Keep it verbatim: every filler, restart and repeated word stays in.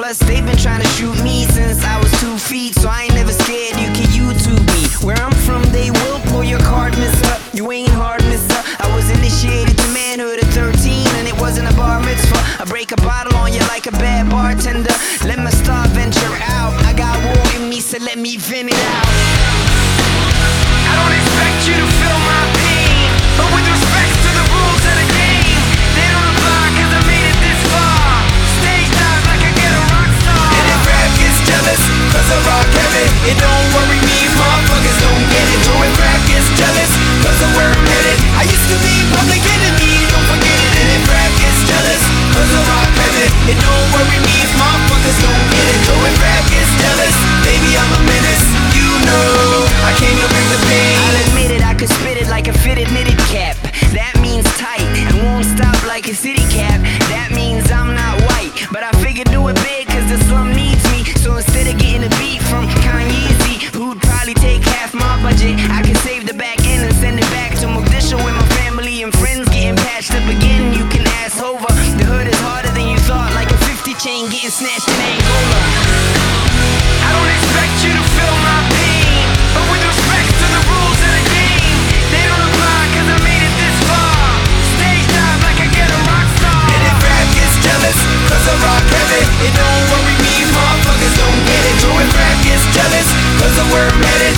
Plus, they've been trying to shoot me since I was two feet, so I ain't never scared, you can YouTube me. Where I'm from, they will pull your card, mister. You ain't hard, mister. I was initiated to manhood at thirteen, and it wasn't a bar mitzvah. I break a bottle on you like a bad bartender. Let my star venture out. I got war in me, so let me vent it out. I don't expect you to feel my pain, but with respect to the rules of the game, they don't apply cause I made it this far. Stage dive like I get a rock star. And if rap gets jealous, cause I rock heavy, it don't worry me if motherfuckers don't get it. Or if rap gets jealous, cause of where I'm headed, I used to be public enemy, don't forget it. And if rap gets jealous, cause I rock heavy, it don't worry me if motherfuckers don't get it. Or if rap gets jealous, baby I'm a menace, you know I came to bring the pain. I'll admit it, I could spit it like a fitted knitted cap. That means tight and won't stop like a city cap. That means I'm not white, but I figured do it big cause the slum needs me. So instead of getting a beat from Kanye Z, who'd probably take half my budget, I can save the back end and send it back to Mogadishu with my family and friends getting patched up again. You can ask over, the hood is harder than you thought, like a fifty chain getting snatched in Angola. I don't expect you to feel my pain, but with respect to the rules of the game, they don't apply cause I made it this far. Stage dive like I get a rock star. And if rap gets jealous, cause I rock heavy, it don't worry me if motherfuckers don't get it. Or if rap gets jealous, cause of where I'm headed,